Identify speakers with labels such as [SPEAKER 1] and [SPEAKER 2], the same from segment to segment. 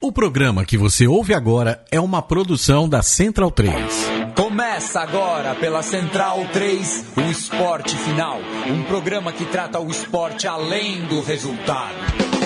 [SPEAKER 1] O programa que você ouve agora é uma produção da Central 3.
[SPEAKER 2] Começa agora pela Central 3, o Esporte Final. Um programa que trata o esporte além do resultado.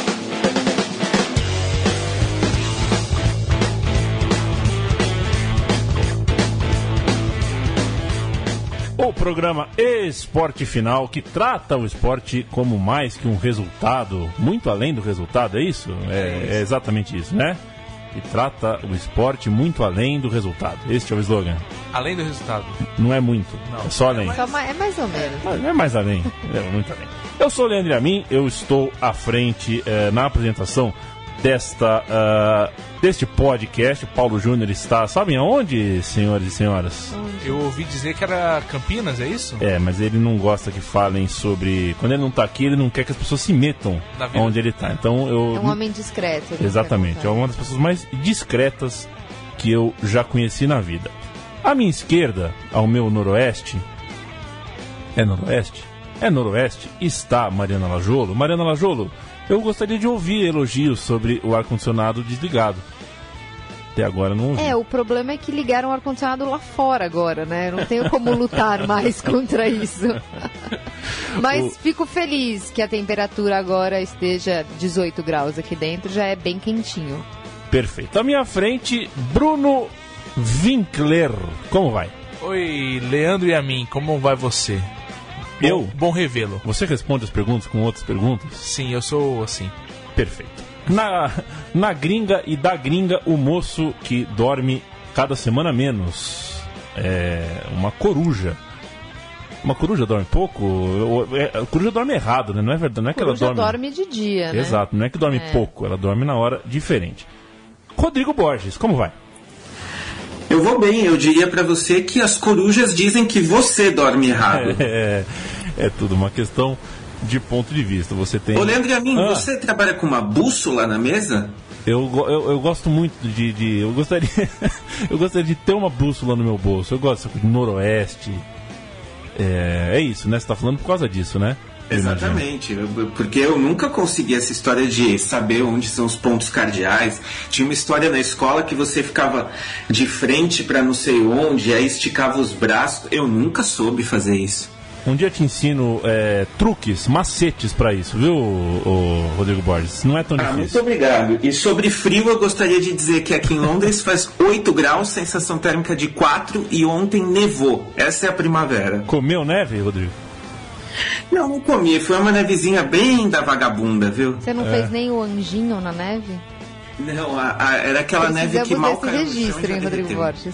[SPEAKER 3] O programa Esporte Final, que trata o esporte como mais que um resultado, muito além do resultado, é isso? É exatamente isso, né? Que trata o esporte muito além do resultado. Este é o slogan.
[SPEAKER 4] Além do resultado.
[SPEAKER 3] Não é muito,
[SPEAKER 4] não.
[SPEAKER 3] É só além.
[SPEAKER 5] É mais ou menos.
[SPEAKER 3] Não é mais além, é muito além. Eu sou o Leandro Amin, eu estou à frente na apresentação deste podcast. Paulo Júnior está, sabem aonde, senhores e senhoras?
[SPEAKER 4] Eu ouvi dizer que era Campinas, é isso?
[SPEAKER 3] É, mas ele não gosta que falem sobre... Quando ele não está aqui, ele não quer que as pessoas se metam onde ele está. Então eu...
[SPEAKER 5] É um homem discreto.
[SPEAKER 3] Exatamente, é uma das pessoas mais discretas que eu já conheci na vida. À minha esquerda, ao meu noroeste... É noroeste? É noroeste, está Mariana Lajolo. Mariana Lajolo, eu gostaria de ouvir elogios sobre o ar-condicionado desligado. Até agora não ouvi.
[SPEAKER 5] O problema é que ligaram o ar-condicionado lá fora agora, né? Eu não tenho como lutar mais contra isso. Mas fico feliz que a temperatura agora esteja 18 graus aqui dentro, já é bem quentinho.
[SPEAKER 3] Perfeito. À minha frente, Bruno Winkler. Como vai?
[SPEAKER 4] Oi, Leandro e a mim, como vai você? Bom revê-lo.
[SPEAKER 3] Você responde as perguntas com outras perguntas?
[SPEAKER 4] Sim, eu sou assim.
[SPEAKER 3] Perfeito. Na gringa e da gringa, o moço que dorme cada semana menos. É uma coruja. Uma coruja dorme pouco? A coruja dorme errado, né? Não é verdade? Não é que ela
[SPEAKER 5] dorme de dia, né?
[SPEAKER 3] Exato, não é que dorme pouco, ela dorme na hora diferente. Rodrigo Borges, como vai?
[SPEAKER 6] Eu vou bem, eu diria pra você que as corujas dizem que você dorme errado.
[SPEAKER 3] É tudo uma questão de ponto de vista. Você tem...
[SPEAKER 6] Ô, Leandro, a mim, você trabalha com uma bússola na mesa?
[SPEAKER 3] Eu gosto muito de eu gostaria de ter uma bússola no meu bolso. Eu gosto de noroeste. É isso, né? Você tá falando por causa disso, né?
[SPEAKER 6] Exatamente, porque eu nunca consegui essa história de saber onde são os pontos cardeais. Tinha uma história na escola que você ficava de frente para não sei onde, aí esticava os braços. Eu nunca soube fazer isso.
[SPEAKER 3] Um dia eu te ensino truques, macetes para isso, viu, Rodrigo Borges? Não é tão difícil.
[SPEAKER 6] Muito obrigado. E sobre frio, eu gostaria de dizer que aqui em Londres faz 8 graus, sensação térmica de 4, e ontem nevou. Essa é a primavera.
[SPEAKER 3] Comeu neve, Rodrigo?
[SPEAKER 6] Não comi, foi uma nevezinha bem da vagabunda, viu?
[SPEAKER 5] Você não fez nem o anjinho na neve?
[SPEAKER 6] Não, era aquela neve que mal caiu.
[SPEAKER 5] Precisamos desse registro, hein, Rodrigo Borges?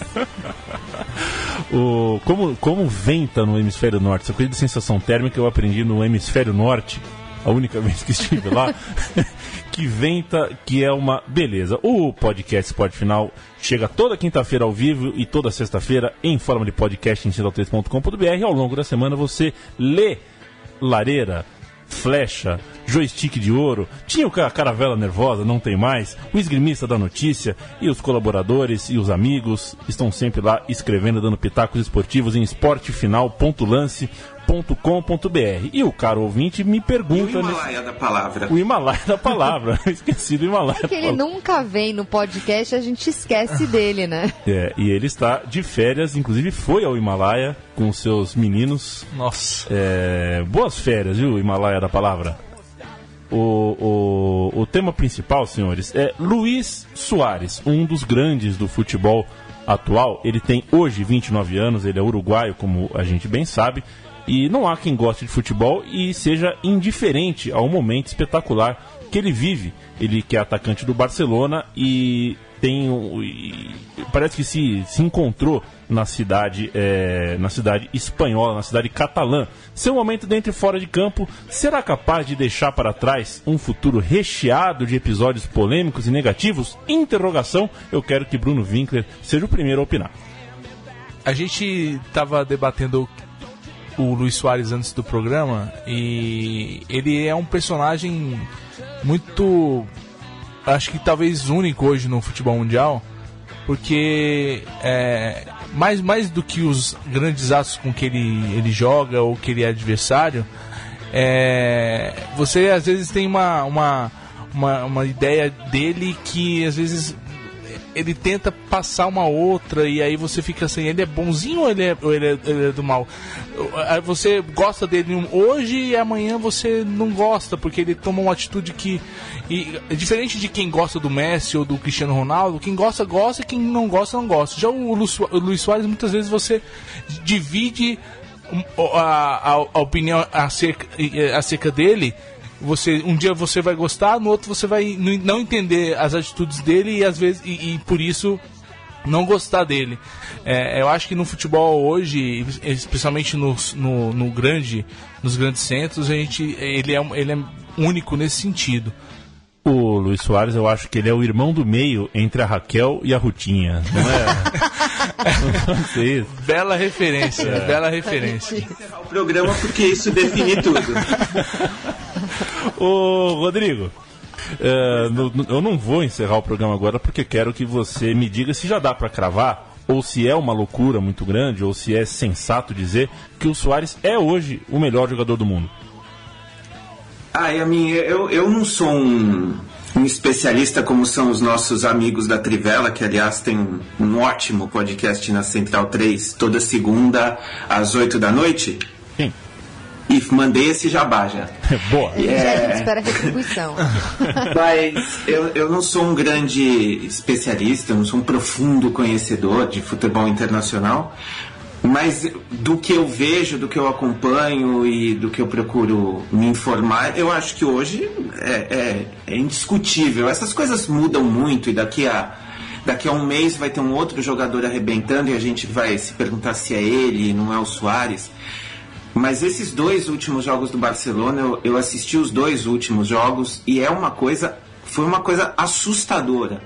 [SPEAKER 3] Como venta no hemisfério norte, essa coisa de sensação térmica eu aprendi no hemisfério norte, a única vez que estive lá, que venta, que é uma beleza. O podcast Esporte Final chega toda quinta-feira ao vivo e toda sexta-feira em forma de podcast em central3.com.br. Ao longo da semana você lê Lareira, Flecha, Joystick de Ouro, tinha a Caravela Nervosa, não tem mais, o Esgrimista da Notícia, e os colaboradores e os amigos estão sempre lá escrevendo, dando pitacos esportivos em esportefinal.lance.com.br. E o caro ouvinte me pergunta...
[SPEAKER 6] E o Himalaia da Palavra?
[SPEAKER 3] O Himalaia da Palavra. Esqueci do Himalaia da Palavra.
[SPEAKER 5] Ele nunca vem no podcast, a gente esquece dele, né?
[SPEAKER 3] E ele está de férias, inclusive foi ao Himalaia com seus meninos.
[SPEAKER 4] Nossa.
[SPEAKER 3] Boas férias, viu, Himalaia da Palavra? O tema principal, senhores, é Luiz Soares, um dos grandes do futebol atual. Ele tem hoje 29 anos, ele é uruguaio, como a gente bem sabe, e não há quem goste de futebol e seja indiferente ao momento espetacular que ele vive. Ele que é atacante do Barcelona e parece que se encontrou na cidade espanhola, na cidade catalã. Seu momento dentro e fora de campo será capaz de deixar para trás um futuro recheado de episódios polêmicos e negativos? Interrogação. Eu quero que Bruno Winkler seja o primeiro a opinar.
[SPEAKER 4] A gente estava debatendo o Luiz Soares antes do programa e ele é um personagem muito, acho que talvez único hoje no futebol mundial, porque mais do que os grandes atos com que ele joga ou que ele é adversário, você às vezes tem uma uma ideia dele que às vezes ele tenta passar uma outra e aí você fica assim, ele é bonzinho ou ele é do mal? Aí você gosta dele hoje e amanhã você não gosta, porque ele toma uma atitude que... diferente de quem gosta do Messi ou do Cristiano Ronaldo, quem gosta, gosta, e quem não gosta, não gosta. Já o Luis Suárez, muitas vezes você divide a opinião acerca dele. Um dia você vai gostar, no outro você vai não entender as atitudes dele e às vezes e por isso não gostar dele. Eu acho que no futebol hoje, especialmente nos grandes centros, ele é único nesse sentido.
[SPEAKER 3] O Luis Suárez, eu acho que ele é o irmão do meio entre a Raquel e a Rutinha, não é? Não sei isso.
[SPEAKER 4] Bela referência, bela referência.
[SPEAKER 6] Encerrar o programa porque isso define tudo.
[SPEAKER 3] Ô, Rodrigo, eu não vou encerrar o programa agora porque quero que você me diga se já dá para cravar, ou se é uma loucura muito grande, ou se é sensato dizer que o Suárez é hoje o melhor jogador do mundo.
[SPEAKER 6] Eu não sou um especialista como são os nossos amigos da Trivela, que aliás tem um ótimo podcast na Central 3 toda segunda às 8 da noite.
[SPEAKER 3] Sim.
[SPEAKER 6] E mandei esse jabá já.
[SPEAKER 3] Boa.
[SPEAKER 5] A gente espera a retribuição.
[SPEAKER 6] Mas eu não sou um grande especialista, eu não sou um profundo conhecedor de futebol internacional, mas do que eu vejo, do que eu acompanho e do que eu procuro me informar, eu acho que hoje é indiscutível. Essas coisas mudam muito e daqui a um mês vai ter um outro jogador arrebentando e a gente vai se perguntar se é ele e não é o Suárez. Mas esses 2 últimos jogos do Barcelona, eu assisti os 2 últimos jogos e foi uma coisa assustadora.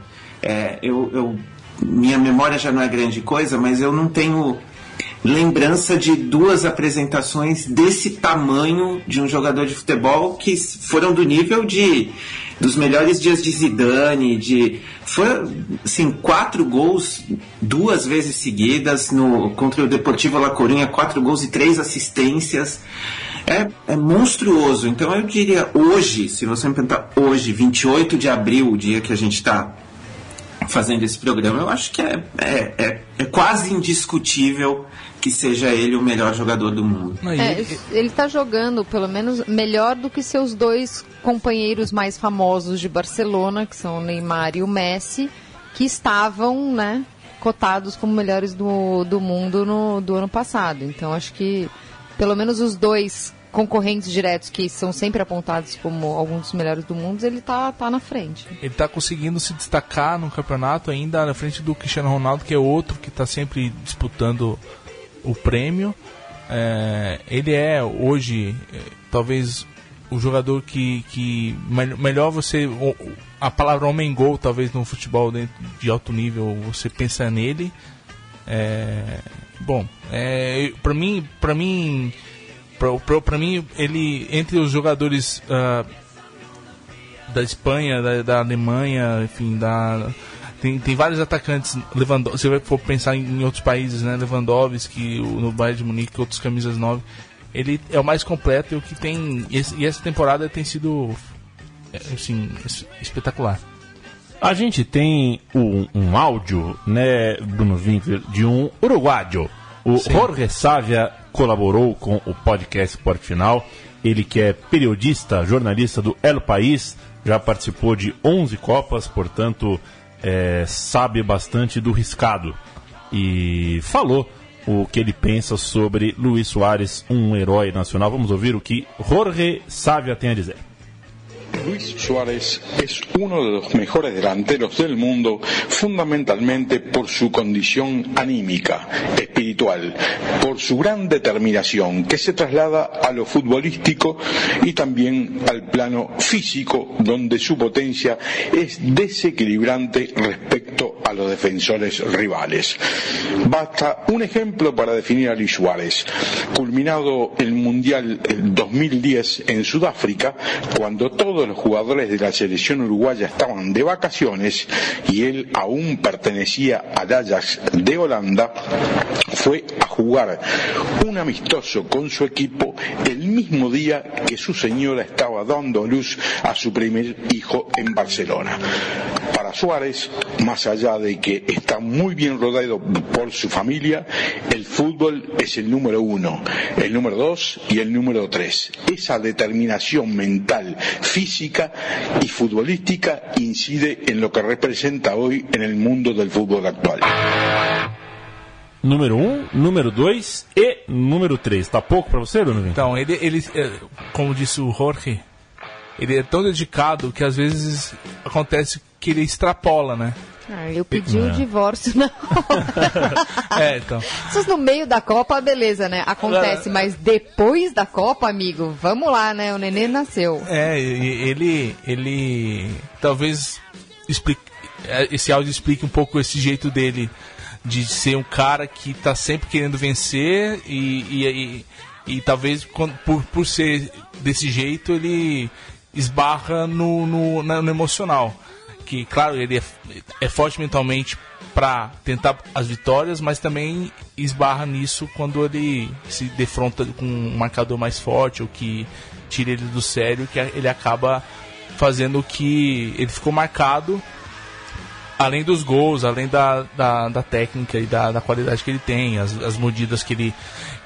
[SPEAKER 6] Minha memória já não é grande coisa, mas eu não tenho lembrança de 2 apresentações desse tamanho de um jogador de futebol que foram do nível dos melhores dias de Zidane, foi assim, 4 gols 2 vezes seguidas contra o Deportivo La Coruña, 4 gols e 3 assistências. É monstruoso. Então eu diria hoje, se você me perguntar hoje, 28 de abril, o dia que a gente está fazendo esse programa, eu acho que é quase indiscutível que seja ele o melhor jogador do mundo.
[SPEAKER 5] Ele está jogando, pelo menos, melhor do que seus 2 companheiros mais famosos de Barcelona, que são o Neymar e o Messi, que estavam, né, cotados como melhores do mundo do ano passado. Então, acho que, pelo menos os 2 concorrentes diretos, que são sempre apontados como alguns dos melhores do mundo, ele tá na frente.
[SPEAKER 4] Ele está conseguindo se destacar no campeonato ainda na frente do Cristiano Ronaldo, que é outro que está sempre disputando o prêmio. Ele é hoje talvez o jogador que melhor você, a palavra homem gol, talvez no futebol de alto nível você pensa nele. Para mim ele, entre os jogadores da Espanha, da Alemanha, enfim, tem vários atacantes. Se você for pensar em outros países, né? Lewandowski, no Bayern de Munique, outros camisas 9, ele é o mais completo e o que tem. E essa temporada tem sido assim, espetacular.
[SPEAKER 3] A gente tem um áudio, né, Bruno Winkler, de um uruguaio. O Sim. Jorge Sávia colaborou com o podcast Esporte Final. Ele que é periodista, jornalista do El País, já participou de 11 Copas, portanto sabe bastante do riscado. E falou o que ele pensa sobre Luis Suárez, um herói nacional. Vamos ouvir o que Jorge Sávia tem a dizer.
[SPEAKER 7] Luis Suárez es uno de los mejores delanteros del mundo, fundamentalmente por su condición anímica, espiritual, por su gran determinación que se traslada a lo futbolístico y también al plano físico, donde su potencia es desequilibrante respecto a los defensores rivales. Basta un ejemplo para definir a Luis Suárez. Culminado el Mundial 2010 en Sudáfrica, cuando todos los jugadores de la selección uruguaya estaban de vacaciones y él aún pertenecía al Ajax de Holanda, fue a jugar un amistoso con su equipo el mismo día que su señora estaba dando a luz a su primer hijo en Barcelona. Para Suárez, más allá de que está muy bien rodeado por su familia, el fútbol es el número 1, el número 2 y el número 3. Esa determinación mental, física y futbolística incide en lo que representa hoy en el mundo del fútbol actual.
[SPEAKER 3] Número 1, número 2 e número 3. Tá pouco pra você, Bruno?
[SPEAKER 4] Então, ele, como disse o Jorge, ele é tão dedicado que às vezes acontece que ele extrapola, né?
[SPEAKER 5] Eu pedi o divórcio na Copa.
[SPEAKER 4] Então.
[SPEAKER 5] No meio da Copa, beleza, né? Acontece, mas depois da Copa, amigo, vamos lá, né? O neném nasceu.
[SPEAKER 4] Ele talvez esse áudio explique um pouco esse jeito dele de ser um cara que tá sempre querendo vencer e talvez por ser desse jeito ele esbarra no emocional. Que, claro, ele é forte mentalmente para tentar as vitórias, mas também esbarra nisso quando ele se defronta com um marcador mais forte ou que tira ele do sério, que ele acaba fazendo que ele ficou marcado, além dos gols, além da técnica e da qualidade que ele tem, as mordidas que ele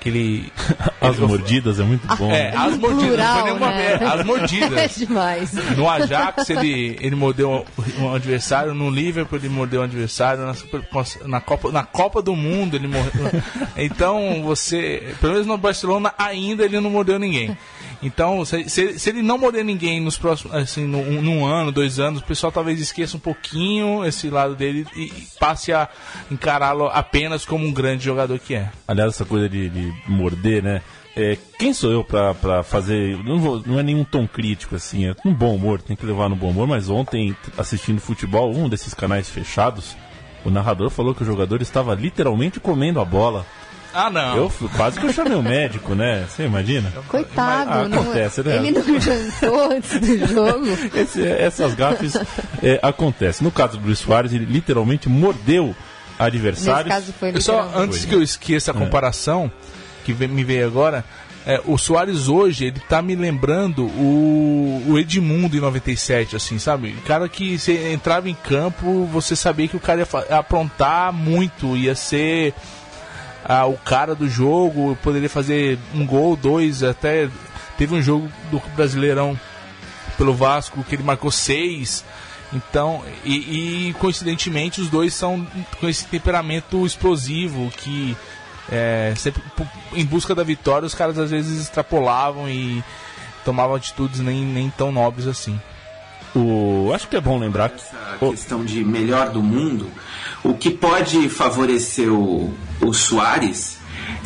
[SPEAKER 3] as mordidas é muito bom.
[SPEAKER 4] As mordidas,
[SPEAKER 5] plural,
[SPEAKER 4] não foi nenhuma
[SPEAKER 5] né?
[SPEAKER 4] vez. As mordidas.
[SPEAKER 5] É demais.
[SPEAKER 4] No Ajax ele mordeu um adversário, no Liverpool ele mordeu um adversário, na Copa do Mundo ele mordeu. Então pelo menos no Barcelona ainda ele não mordeu ninguém. Então, se ele não morder ninguém nos próximos, assim, num ano, 2 anos, o pessoal talvez esqueça um pouquinho esse lado dele e passe a encará-lo apenas como um grande jogador que é.
[SPEAKER 3] Aliás, essa coisa de morder, né? Quem sou eu pra fazer... Não é nenhum tom crítico, assim. É um bom humor, tem que levar no bom humor. Mas ontem, assistindo futebol, um desses canais fechados, o narrador falou que o jogador estava literalmente comendo a bola.
[SPEAKER 4] Ah, não.
[SPEAKER 3] Quase que eu chamei o médico, né? Você imagina?
[SPEAKER 5] Coitado.
[SPEAKER 3] Acontece, né?
[SPEAKER 5] Ele não jantou antes do jogo.
[SPEAKER 3] Essas gafes acontecem. No caso do Luis Suárez, ele literalmente mordeu adversários.
[SPEAKER 5] Nesse caso foi
[SPEAKER 4] antes que eu esqueça a comparação, que me veio agora, o Suárez hoje, ele tá me lembrando o Edmundo em 97, assim, sabe? Cara que você entrava em campo, você sabia que o cara ia aprontar muito, ia ser... o cara do jogo, poderia fazer 1 gol, 2, até teve um jogo do Brasileirão pelo Vasco que ele marcou 6. Então, e coincidentemente os dois são com esse temperamento explosivo que sempre em busca da vitória os caras às vezes extrapolavam e tomavam atitudes nem tão nobres assim.
[SPEAKER 3] Acho que é bom lembrar que
[SPEAKER 6] essa questão de melhor do mundo, o que pode favorecer o Suárez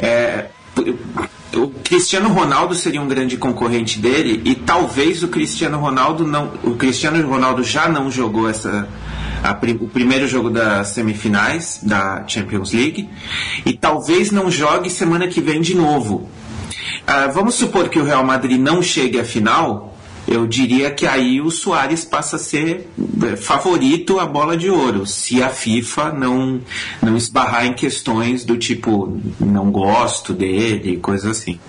[SPEAKER 6] o Cristiano Ronaldo seria um grande concorrente dele e talvez o Cristiano Ronaldo já não jogou o primeiro jogo das semifinais da Champions League e talvez não jogue semana que vem de novo. Vamos supor que o Real Madrid não chegue à final. Eu diria que aí o Suárez passa a ser favorito à bola de ouro, se a FIFA não esbarrar em questões do tipo, não gosto dele, coisa assim.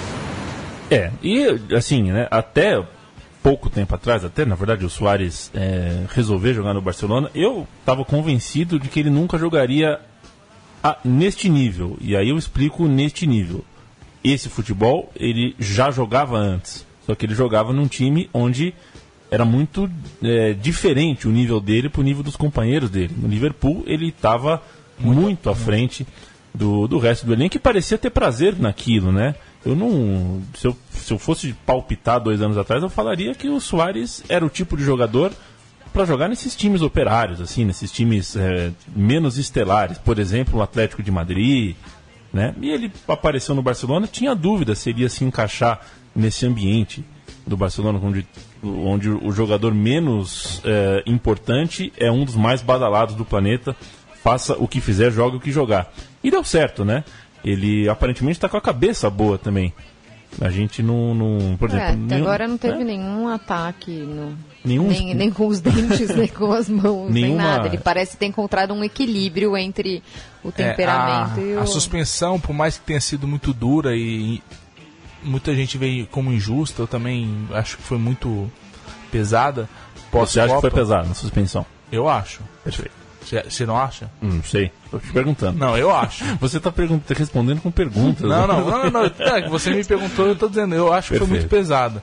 [SPEAKER 3] E assim, né, até pouco tempo atrás, na verdade o Suárez resolver jogar no Barcelona, eu estava convencido de que ele nunca jogaria neste nível, e aí eu explico neste nível. Esse futebol ele já jogava antes. Só que ele jogava num time onde era muito diferente o nível dele para o nível dos companheiros dele. No Liverpool ele estava muito à frente do resto do elenco e parecia ter prazer naquilo, né? Se eu fosse palpitar 2 anos atrás, eu falaria que o Suárez era o tipo de jogador para jogar nesses times operários, assim, nesses times menos estelares. Por exemplo, o Atlético de Madrid, né? E ele apareceu no Barcelona, tinha dúvida se ele ia se encaixar nesse ambiente do Barcelona, onde onde o jogador menos importante é um dos mais badalados do planeta, faça o que fizer, jogue o que jogar. E deu certo, né? Ele aparentemente está com a cabeça boa também. A gente não por exemplo,
[SPEAKER 5] até agora não teve nenhum ataque, nem com os dentes, nem com as mãos, nem nada. Ele parece ter encontrado um equilíbrio entre o temperamento e o...
[SPEAKER 4] A suspensão, por mais que tenha sido muito dura e muita gente veio como injusta, eu também acho que foi muito pesada.
[SPEAKER 3] Você acha que foi pesada na suspensão?
[SPEAKER 4] Eu acho.
[SPEAKER 3] Perfeito.
[SPEAKER 4] Você não acha?
[SPEAKER 3] Não sei, tô te perguntando.
[SPEAKER 4] Não, eu acho.
[SPEAKER 3] Você tá respondendo com perguntas.
[SPEAKER 4] Não. Você me perguntou, eu tô dizendo, eu acho que foi muito pesada.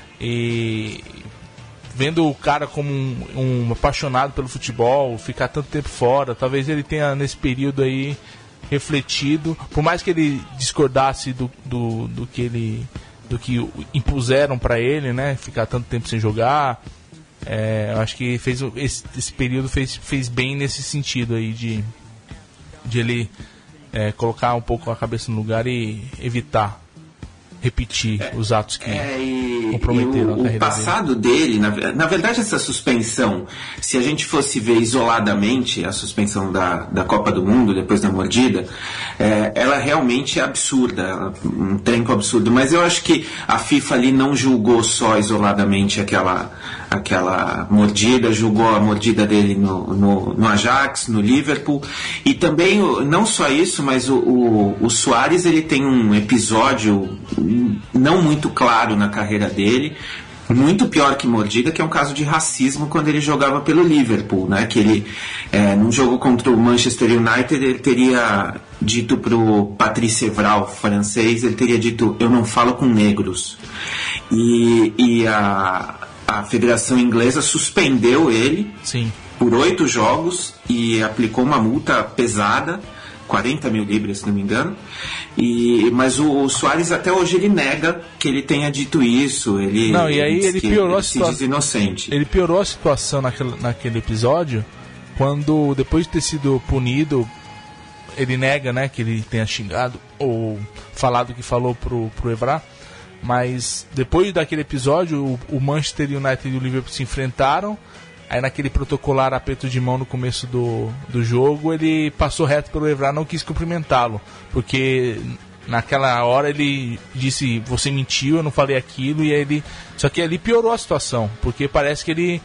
[SPEAKER 4] E vendo o cara como um apaixonado pelo futebol, ficar tanto tempo fora, talvez ele tenha nesse período aí refletido, por mais que ele discordasse do que impuseram para ele, né? Ficar tanto tempo sem jogar. Eu acho que esse período fez bem nesse sentido aí de ele colocar um pouco a cabeça no lugar e evitar repetir os atos que comprometeram a carreira dele.
[SPEAKER 6] O passado dele, na verdade, essa suspensão, se a gente fosse ver isoladamente a suspensão da Copa do Mundo, depois da mordida, ela realmente é absurda, um tempo absurdo. Mas eu acho que a FIFA ali não julgou só isoladamente aquela mordida, julgou a mordida dele no Ajax, no Liverpool, e também, não só isso, mas o Suárez, ele tem um episódio não muito claro na carreira dele, muito pior que mordida, que é um caso de racismo quando ele jogava pelo Liverpool, né? Que ele, num jogo contra o Manchester United, ele teria dito pro Patrice Evra, francês, ele teria dito: eu não falo com negros. E a Federação Inglesa suspendeu ele por 8 jogos e aplicou uma multa pesada, 40 mil libras, se não me engano. Mas o Suárez até hoje ele nega que ele tenha dito isso. Ele
[SPEAKER 4] piorou a
[SPEAKER 6] situação. Se diz inocente.
[SPEAKER 4] Ele piorou a situação naquele episódio, quando depois de ter sido punido, ele nega, né, que ele tenha xingado ou falado o que falou pro Evra. Mas depois daquele episódio, o Manchester United e o Liverpool se enfrentaram. Aí naquele protocolar aperto de mão no começo do jogo, ele passou reto pelo Evra, não quis cumprimentá-lo, porque naquela hora ele disse: você mentiu, eu não falei aquilo. E aí só que ali piorou a situação, porque parece que ele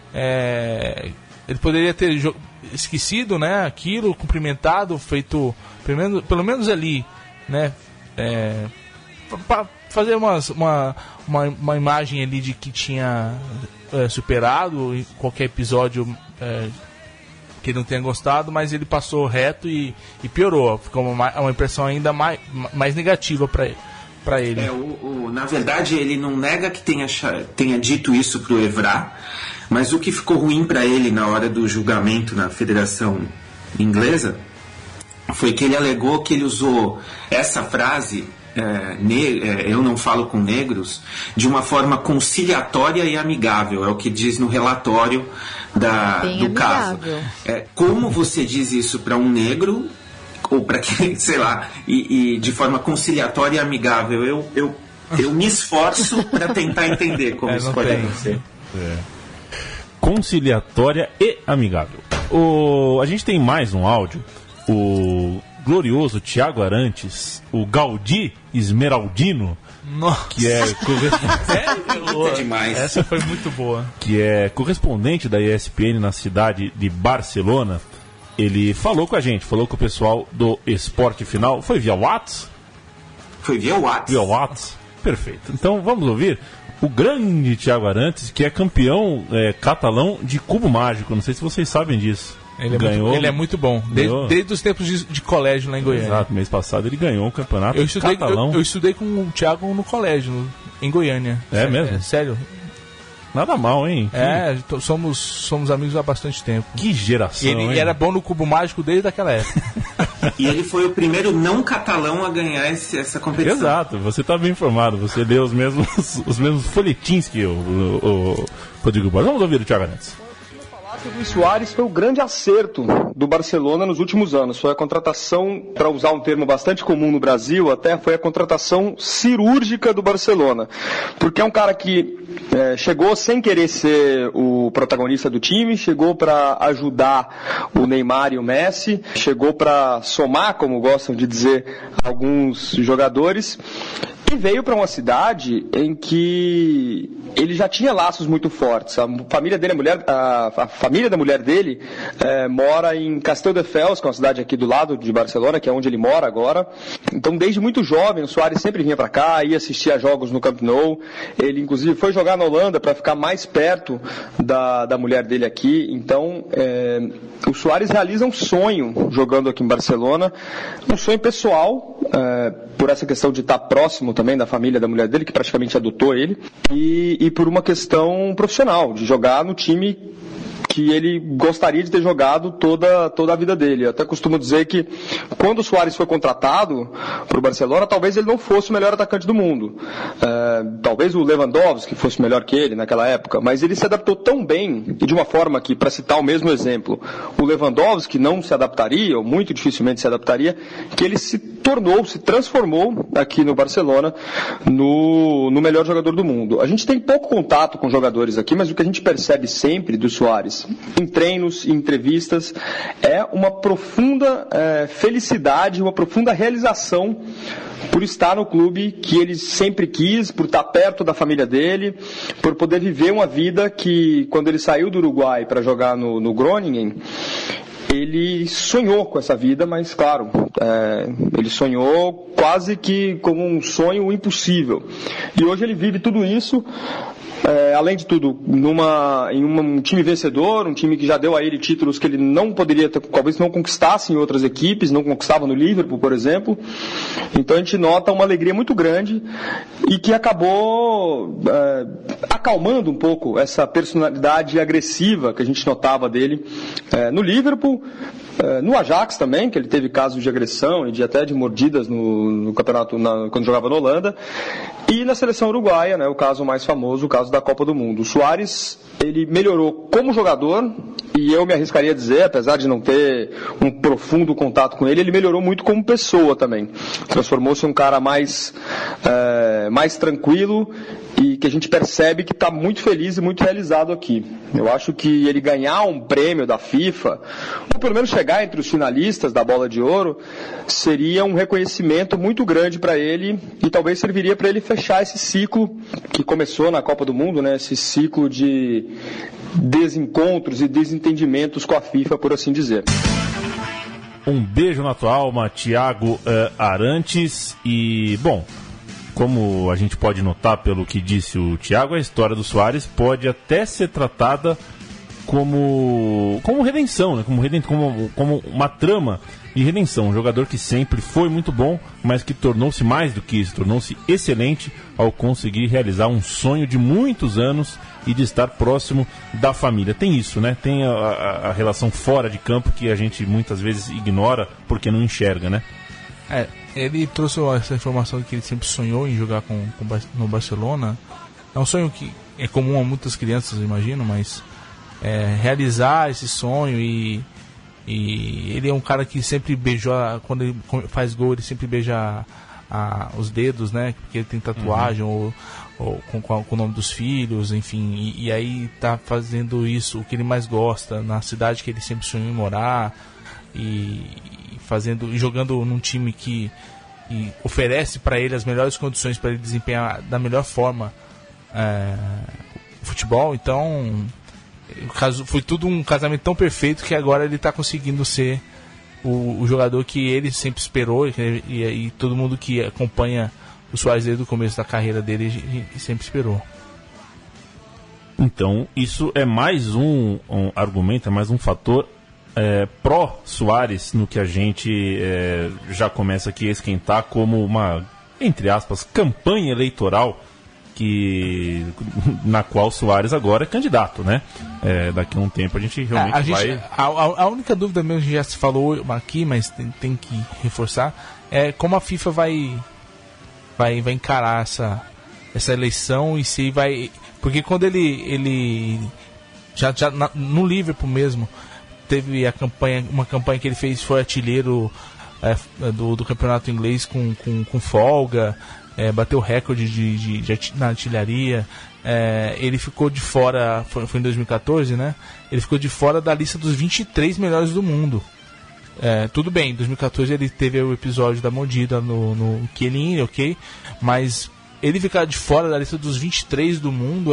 [SPEAKER 4] poderia ter esquecido, né, aquilo, cumprimentado, feito pelo menos ali, né, para fazer uma imagem ali de que tinha superado em qualquer episódio que ele não tenha gostado, mas ele passou reto e piorou. Ficou uma impressão ainda mais negativa para ele.
[SPEAKER 6] Na verdade, ele não nega que tenha dito isso pro Evra, mas o que ficou ruim para ele na hora do julgamento na Federação Inglesa foi que ele alegou que ele usou essa frase, eu não falo com negros, de uma forma conciliatória e amigável. É o que diz no relatório do caso. Como você diz isso para um negro, ou para quem, sei lá, e de forma conciliatória e amigável? Eu me esforço para tentar entender como isso pode acontecer.
[SPEAKER 3] Conciliatória e amigável. A gente tem mais um áudio. O glorioso Thiago Arantes, o Gaudí Esmeraldino, que é
[SPEAKER 6] demais.
[SPEAKER 4] Essa foi muito boa.
[SPEAKER 3] Que é correspondente da ESPN na cidade de Barcelona. Ele falou com a gente, falou com o pessoal do Esporte Final. Foi via WhatsApp?
[SPEAKER 6] Foi via WhatsApp.
[SPEAKER 3] Via WhatsApp. Perfeito. Então vamos ouvir o grande Thiago Arantes, que é campeão catalão de cubo mágico. Não sei se vocês sabem disso.
[SPEAKER 4] Ele é muito bom, desde os tempos de colégio lá em Goiânia.
[SPEAKER 3] Exato, mês passado ele ganhou o campeonato catalão.
[SPEAKER 4] Eu estudei com o Thiago no colégio, em Goiânia.
[SPEAKER 3] É mesmo?
[SPEAKER 4] Sério.
[SPEAKER 3] Nada mal, hein?
[SPEAKER 4] Somos amigos há bastante tempo.
[SPEAKER 3] Que geração,
[SPEAKER 4] ele era bom no cubo mágico desde aquela época.
[SPEAKER 6] E ele foi o primeiro não catalão a ganhar essa competição.
[SPEAKER 3] Exato, você está bem informado. Você lê os mesmos folhetins que o Rodrigo Borges. Vamos ouvir o Thiago Arantes.
[SPEAKER 8] O Luis Suárez foi o grande acerto do Barcelona nos últimos anos. Foi a contratação, para usar um termo bastante comum no Brasil, até foi a contratação cirúrgica do Barcelona. Porque é um cara que chegou sem querer ser o protagonista do time, chegou para ajudar o Neymar e o Messi, chegou para somar, como gostam de dizer alguns jogadores, e veio para uma cidade em que ele já tinha laços muito fortes. A família dele, a família da mulher dele mora em Castelldefels, que é uma cidade aqui do lado de Barcelona, que é onde ele mora agora. Então, desde muito jovem, o Suárez sempre vinha para cá, ia assistir a jogos no Camp Nou. Ele, inclusive, foi jogar na Holanda para ficar mais perto da mulher dele aqui. Então, o Suárez realiza um sonho jogando aqui em Barcelona, um sonho pessoal, por essa questão de estar próximo também da família da mulher dele, que praticamente adotou ele, e por uma questão profissional, de jogar no time que ele gostaria de ter jogado toda a vida dele. Eu até costumo dizer que quando o Suárez foi contratado para o Barcelona, talvez ele não fosse o melhor atacante do mundo. Talvez o Lewandowski fosse melhor que ele naquela época, mas ele se adaptou tão bem, e de uma forma que, para citar o mesmo exemplo, o Lewandowski não se adaptaria, ou muito dificilmente se adaptaria, que ele se transformou aqui no Barcelona no melhor jogador do mundo. A gente tem pouco contato com jogadores aqui, mas o que a gente percebe sempre do Suárez, em treinos, em entrevistas, é uma profunda felicidade, uma profunda realização por estar no clube que ele sempre quis, por estar perto da família dele, por poder viver uma vida que, quando ele saiu do Uruguai para jogar no Groningen, ele sonhou com essa vida, mas claro, ele sonhou quase que como um sonho impossível. E hoje ele vive tudo isso, além de tudo, em um time vencedor, um time que já deu a ele títulos que ele não poderia ter, talvez não conquistasse em outras equipes, não conquistava no Liverpool, por exemplo. Então a gente nota uma alegria muito grande e que acabou acalmando um pouco essa personalidade agressiva que a gente notava dele no Liverpool, no Ajax também, que ele teve casos de agressão e até de mordidas no campeonato quando jogava na Holanda, e na seleção uruguaia, o caso mais famoso, o caso da Copa do Mundo. O Suárez, ele melhorou como jogador, e eu me arriscaria a dizer, apesar de não ter um profundo contato com ele, ele melhorou muito como pessoa também. Transformou-se em um cara mais tranquilo, e que a gente percebe que está muito feliz e muito realizado aqui. Eu acho que ele ganhar um prêmio da FIFA, ou pelo menos chegar entre os finalistas da Bola de Ouro, seria um reconhecimento muito grande para ele, e talvez serviria para ele fechar esse ciclo que começou na Copa do Mundo, esse ciclo de desencontros e desentendimentos com a FIFA, por assim dizer.
[SPEAKER 3] Um beijo na tua alma, Thiago Arantes. E, bom, como a gente pode notar pelo que disse o Thiago, a história do Suárez pode até ser tratada como redenção, como uma trama de redenção. Um jogador que sempre foi muito bom, mas que tornou-se mais do que isso, tornou-se excelente ao conseguir realizar um sonho de muitos anos e de estar próximo da família. Tem isso, Tem a relação fora de campo que a gente muitas vezes ignora porque não enxerga,
[SPEAKER 4] Ele trouxe essa informação que ele sempre sonhou em jogar no Barcelona. É um sonho que é comum a muitas crianças, eu imagino, mas realizar esse sonho e ele é um cara que sempre beijou, quando ele faz gol, ele sempre beija os dedos, porque ele tem tatuagem ou com o nome dos filhos, enfim, e aí tá fazendo isso, o que ele mais gosta, na cidade que ele sempre sonhou em morar, e jogando num time que oferece para ele as melhores condições para ele desempenhar da melhor forma o futebol. Então, foi tudo um casamento tão perfeito que agora ele está conseguindo ser o jogador que ele sempre esperou, e todo mundo que acompanha o Suárez desde o começo da carreira dele sempre esperou.
[SPEAKER 3] Então, isso é mais um argumento, é mais um fator pró-Suárez no que a gente já começa aqui a esquentar como uma, entre aspas, campanha eleitoral na qual Suárez agora é candidato, daqui a um tempo a gente realmente vai...
[SPEAKER 4] A única dúvida mesmo, a gente já se falou aqui, mas tem que reforçar, é como a FIFA vai encarar essa eleição, e se vai... Porque quando ele no Liverpool mesmo, teve uma campanha que ele fez, foi artilheiro do campeonato inglês com folga, bateu recorde na artilharia. Ele ficou de fora, foi em 2014, né? Ele ficou de fora da lista dos 23 melhores do mundo. Tudo bem, em 2014 ele teve o episódio da mordida no Chiellini, ok? Mas ele ficar de fora da lista dos 23 do mundo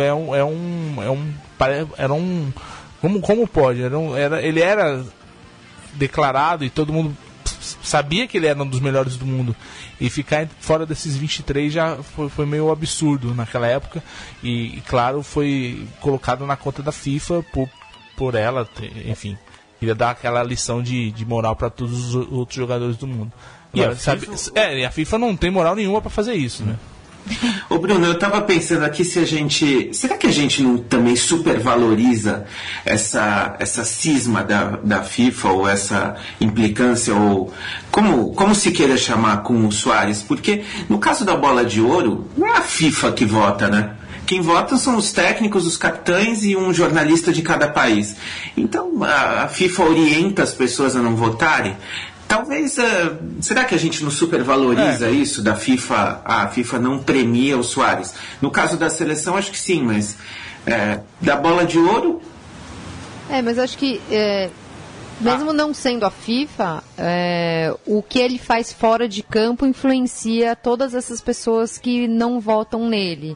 [SPEAKER 4] como pode? Ele era declarado e todo mundo sabia que ele era um dos melhores do mundo, e ficar fora desses 23 já foi meio absurdo naquela época, e claro, foi colocado na conta da FIFA por ela, enfim, queria dar aquela lição de moral para todos os outros jogadores do mundo. E a FIFA não tem moral nenhuma para fazer isso, né?
[SPEAKER 6] Ô Bruno, eu tava pensando aqui será que a gente não também supervaloriza essa cisma da FIFA, ou essa implicância, ou como se queira chamar, com o Suárez? Porque no caso da bola de ouro, não é a FIFA que vota, né? Quem vota são os técnicos, os capitães e um jornalista de cada país. Então a FIFA orienta as pessoas a não votarem. Talvez, será que a gente não supervaloriza isso da FIFA? A FIFA não premia o Suárez. No caso da seleção, acho que sim, mas da bola de ouro...
[SPEAKER 5] mas acho que, mesmo não sendo a FIFA, o que ele faz fora de campo influencia todas essas pessoas que não votam nele.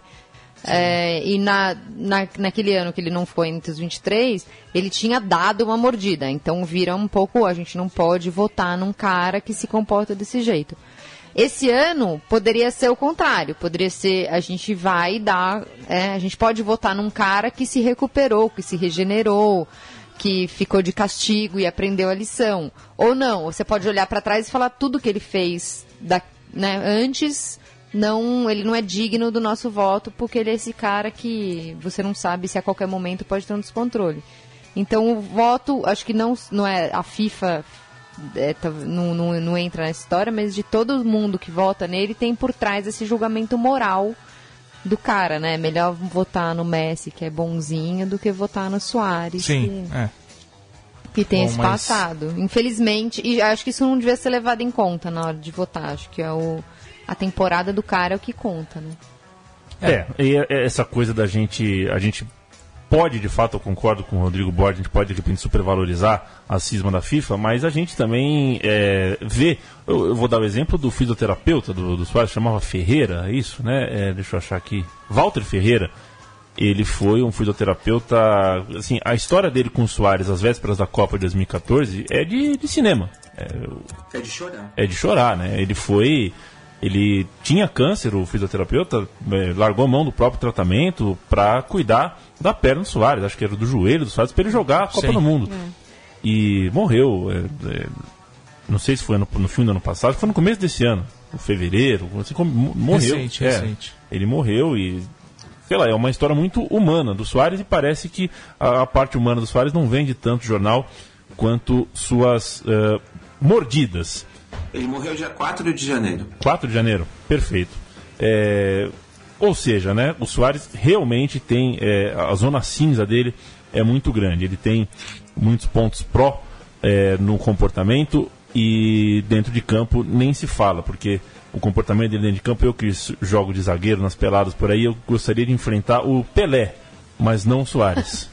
[SPEAKER 5] E naquele ano que ele não foi entre os 23, ele tinha dado uma mordida. Então vira um pouco, a gente não pode votar num cara que se comporta desse jeito. Esse ano poderia ser o contrário. Poderia ser, a gente vai dar... a gente pode votar num cara que se recuperou, que se regenerou, que ficou de castigo e aprendeu a lição. Ou não, você pode olhar para trás e falar tudo que ele fez antes... ele não é digno do nosso voto, porque ele é esse cara que você não sabe se a qualquer momento pode ter um descontrole. Então o voto, acho que não é a FIFA, não entra nessa história, mas de todo mundo que vota nele tem por trás esse julgamento moral do cara, né? Melhor votar no Messi, que é bonzinho, do que votar no Suárez.
[SPEAKER 4] Sim,
[SPEAKER 5] que tem esse passado. Infelizmente, e acho que isso não devia ser levado em conta na hora de votar. Acho que a temporada do cara é o que conta, né?
[SPEAKER 3] E essa coisa da gente... A gente pode, de fato, eu concordo com o Rodrigo Borges, a gente pode, de repente, supervalorizar a cisma da FIFA, mas a gente também vê... Eu vou dar o exemplo do fisioterapeuta do Suárez, chamava Ferreira, é isso, né? Deixa eu achar aqui. Walter Ferreira. Ele foi um fisioterapeuta... Assim, a história dele com o Suárez, às vésperas da Copa de 2014, é de cinema.
[SPEAKER 6] É de chorar.
[SPEAKER 3] É de chorar, né? Ele tinha câncer, o fisioterapeuta largou a mão do próprio tratamento para cuidar da perna do Suárez, acho que era do joelho do Suárez, para ele jogar a Copa do Mundo. E morreu, não sei se foi no fim do ano passado, foi no começo desse ano, em fevereiro, assim, morreu.
[SPEAKER 4] Recente.
[SPEAKER 3] Ele morreu e, sei lá, é uma história muito humana do Suárez, e parece que a parte humana do Suárez não vende tanto jornal quanto suas mordidas.
[SPEAKER 6] Ele morreu dia 4 de janeiro.
[SPEAKER 3] 4 de janeiro, perfeito. Ou seja, né, o Suárez realmente tem... a zona cinza dele é muito grande. Ele tem muitos pontos pró no comportamento, e dentro de campo nem se fala, porque o comportamento dele dentro de campo, eu que jogo de zagueiro nas peladas por aí, eu gostaria de enfrentar o Pelé, mas não o Suárez.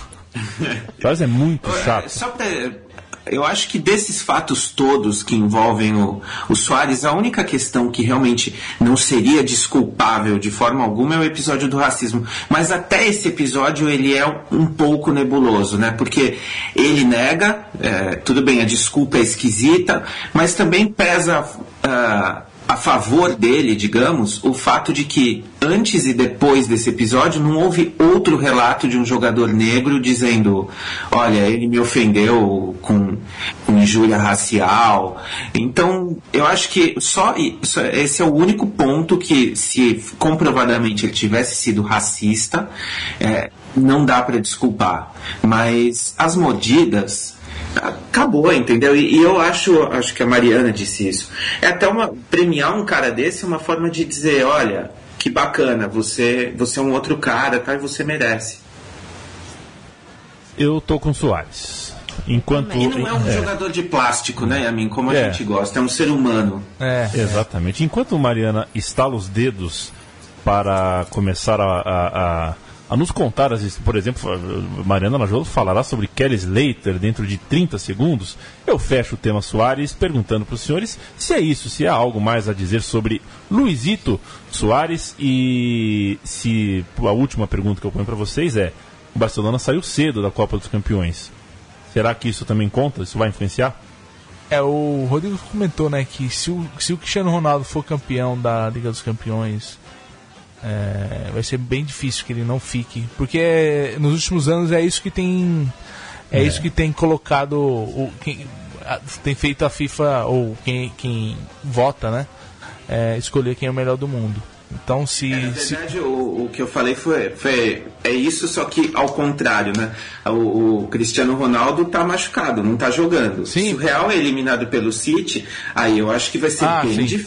[SPEAKER 3] O Suárez é muito chato.
[SPEAKER 6] Eu acho que desses fatos todos que envolvem o Suárez, a única questão que realmente não seria desculpável de forma alguma é o episódio do racismo. Mas até esse episódio ele é um pouco nebuloso, né? Porque ele nega, tudo bem, a desculpa é esquisita, mas também pesa a favor dele, digamos, o fato de que antes e depois desse episódio não houve outro relato de um jogador negro dizendo: olha, ele me ofendeu com injúria racial. Então eu acho que só esse é o único ponto que, se comprovadamente ele tivesse sido racista, não dá para desculpar. Mas as mordidas acabou, entendeu? E eu acho que a Mariana disse isso. É até premiar um cara desse é uma forma de dizer: olha, que bacana, você é um outro cara, tá? E você merece.
[SPEAKER 3] Eu tô com o Soares. Enquanto...
[SPEAKER 6] E não é um jogador de plástico, né, Yamin? Como a gente gosta, é um ser humano.
[SPEAKER 3] Exatamente. Enquanto Mariana estala os dedos para começar a nos contar, por exemplo, Mariana Lajolo falará sobre Kelly Slater dentro de 30 segundos, eu fecho o tema Soares perguntando para os senhores se é isso, se há algo mais a dizer sobre Luizito Soares. E se a última pergunta que eu ponho para vocês é: o Barcelona saiu cedo da Copa dos Campeões. Será que isso também conta? Isso vai influenciar?
[SPEAKER 4] O Rodrigo comentou, né, que se o Cristiano Ronaldo for campeão da Liga dos Campeões, vai ser bem difícil que ele não fique, porque nos últimos anos é isso que tem isso que tem colocado tem feito a FIFA, ou quem vota, né, escolher quem é o melhor do mundo. Então, na
[SPEAKER 6] verdade, o que eu falei é isso, só que ao contrário, né? O Cristiano Ronaldo tá machucado, não tá jogando.
[SPEAKER 4] Sim.
[SPEAKER 6] Se o Real é eliminado pelo City, aí eu acho que vai ser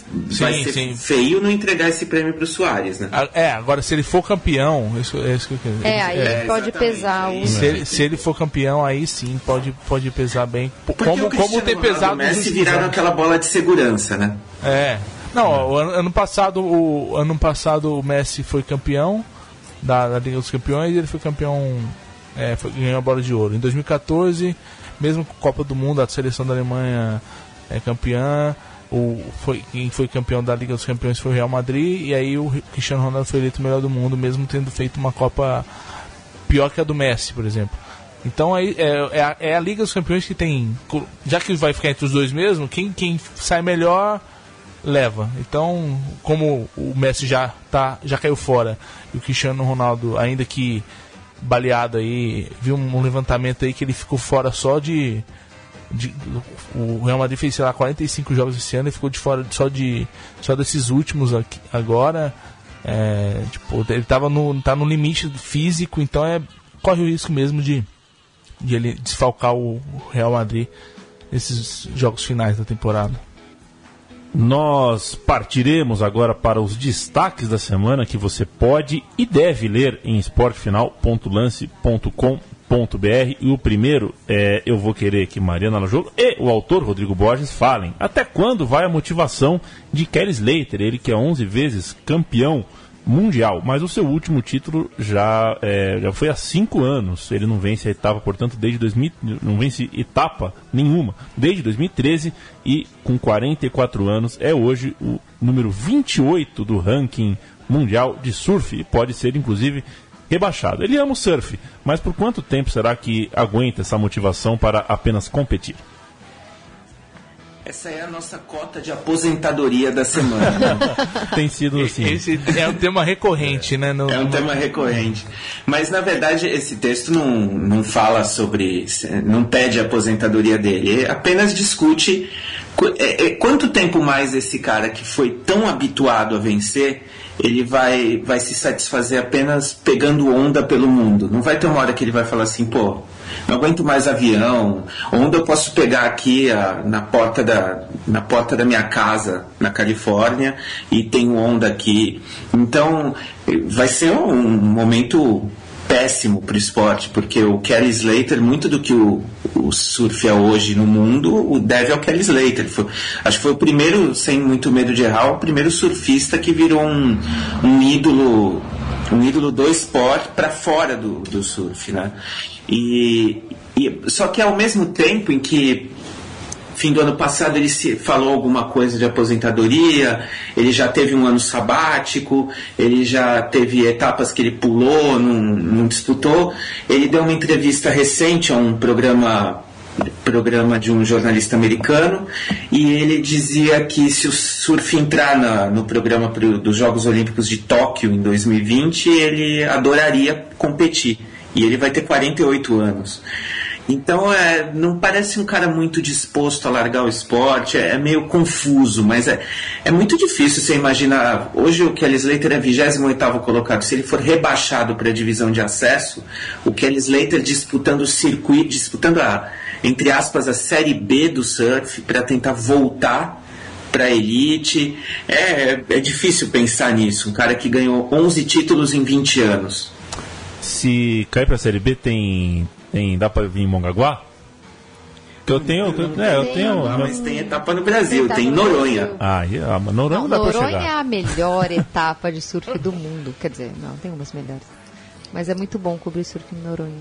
[SPEAKER 6] feio não entregar esse prêmio pro Soares, né?
[SPEAKER 4] Agora, se ele for campeão, isso que eu quero dizer.
[SPEAKER 5] Aí pode pesar.
[SPEAKER 4] Se ele for campeão, aí sim pode pesar bem.
[SPEAKER 6] Porque
[SPEAKER 4] como tem pesado.
[SPEAKER 6] O Messi viraram aquela bola de segurança, né?
[SPEAKER 4] Não, ano passado o Messi foi campeão da Liga dos Campeões e ele foi campeão, ganhou a bola de ouro. Em 2014, mesmo com a Copa do Mundo, a seleção da Alemanha é campeã. Quem foi campeão da Liga dos Campeões foi o Real Madrid, e aí o Cristiano Ronaldo foi eleito o melhor do mundo, mesmo tendo feito uma Copa pior que a do Messi, por exemplo. Então aí é a Liga dos Campeões que tem, já que vai ficar entre os dois mesmo, quem sai melhor leva. Então, como o Messi já caiu fora e o Cristiano Ronaldo, ainda que baleado aí, viu um levantamento aí que ele ficou fora só o Real Madrid fez, sei lá, 45 jogos esse ano e ficou de fora só desses últimos aqui, agora. Ele tá no limite físico, então corre o risco mesmo de ele desfalcar o Real Madrid nesses jogos finais da temporada.
[SPEAKER 3] Nós partiremos agora para os destaques da semana que você pode e deve ler em esportefinal.lance.com.br. E o primeiro eu vou querer que Mariana Lajolo e o autor Rodrigo Borges falem até quando vai a motivação de Kelly Slater, ele que é 11 vezes campeão mundial, mas o seu último título já foi há 5 anos. Ele não vence a etapa, portanto, não vence etapa nenhuma desde 2013, e com 44 anos é hoje o número 28 do ranking mundial de surf, e pode ser inclusive rebaixado. Ele ama o surf, mas por quanto tempo será que aguenta essa motivação para apenas competir?
[SPEAKER 6] Essa é a nossa cota de aposentadoria da semana.
[SPEAKER 3] Tem sido assim.
[SPEAKER 4] Esse é um tema recorrente, né?
[SPEAKER 6] É um tema recorrente. Mas, na verdade, esse texto não fala sobre... não pede a aposentadoria dele. Ele apenas discute quanto tempo mais esse cara que foi tão habituado a vencer, ele vai se satisfazer apenas pegando onda pelo mundo. Não vai ter uma hora que ele vai falar assim, pô, não aguento mais avião, onda eu posso pegar aqui na porta da minha casa na Califórnia e tenho onda aqui. Então vai ser um momento péssimo para o esporte, porque o Kelly Slater, muito do que o surf é hoje no mundo, o deve ao Kelly Slater. Acho que foi o primeiro, sem muito medo de errar, o primeiro surfista que virou um ídolo do esporte para fora do surf, né? Só que ao mesmo tempo em que fim do ano passado ele falou alguma coisa de aposentadoria, ele já teve um ano sabático, ele já teve etapas que ele pulou, não disputou. Ele deu uma entrevista recente a um programa de um jornalista americano, e ele dizia que se o surf entrar no programa dos Jogos Olímpicos de Tóquio em 2020, ele adoraria competir, e ele vai ter 48 anos. Então não parece um cara muito disposto a largar o esporte, é meio confuso, mas é muito difícil você imaginar. Hoje o Kelly Slater é 28º colocado, se ele for rebaixado para a divisão de acesso, o Kelly Slater disputando o circuito, entre aspas, a Série B do surf para tentar voltar para a elite. É difícil pensar nisso, um cara que ganhou 11 títulos em 20 anos.
[SPEAKER 3] Se cair para a Série B tem Dá pra vir em Mongaguá? Que eu tenho.
[SPEAKER 6] Não, mas tem etapa no Brasil, tem em Noronha.
[SPEAKER 3] Noronha dá pra chegar.
[SPEAKER 5] Noronha é a melhor etapa de surf do mundo. Quer dizer, não, tem umas melhores. Mas é muito bom cobrir surf em Noronha.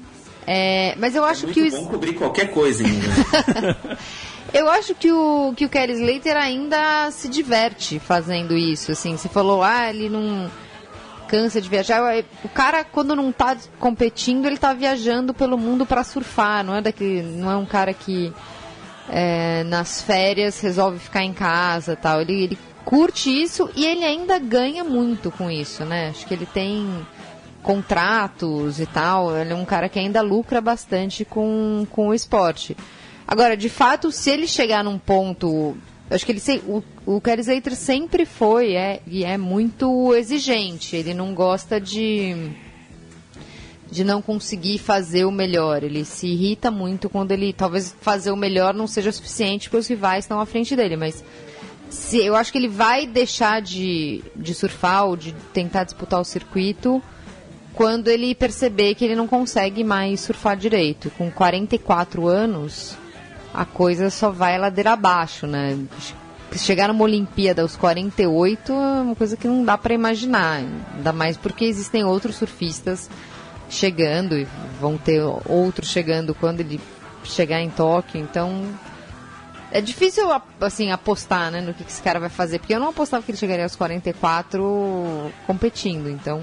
[SPEAKER 5] Mas eu acho que
[SPEAKER 6] é bom cobrir qualquer coisa em Noronha.
[SPEAKER 5] Eu acho que o Kelly Slater ainda se diverte fazendo isso. Assim, você falou, ele não cansa de viajar. O cara, quando não tá competindo, ele tá viajando pelo mundo para surfar. Não é um cara que nas férias resolve ficar em casa, tal. Ele curte isso e ele ainda ganha muito com isso, né? Acho que ele tem contratos e tal. Ele é um cara que ainda lucra bastante com o esporte. Agora, de fato, se ele chegar num ponto... Acho que o Kelly Slater sempre foi e é muito exigente. Ele não gosta de não conseguir fazer o melhor. Ele se irrita muito quando ele... Talvez fazer o melhor não seja suficiente porque os rivais estão à frente dele. Mas eu acho que ele vai deixar de surfar ou de tentar disputar o circuito quando ele perceber que ele não consegue mais surfar direito. Com 44 anos... a coisa só vai ladeira abaixo, né? Chegar numa Olimpíada aos 48 é uma coisa que não dá para imaginar. Ainda mais porque existem outros surfistas chegando e vão ter outros chegando quando ele chegar em Tóquio. Então, é difícil, assim, apostar, né, no que esse cara vai fazer. Porque eu não apostava que ele chegaria aos 44 competindo, então...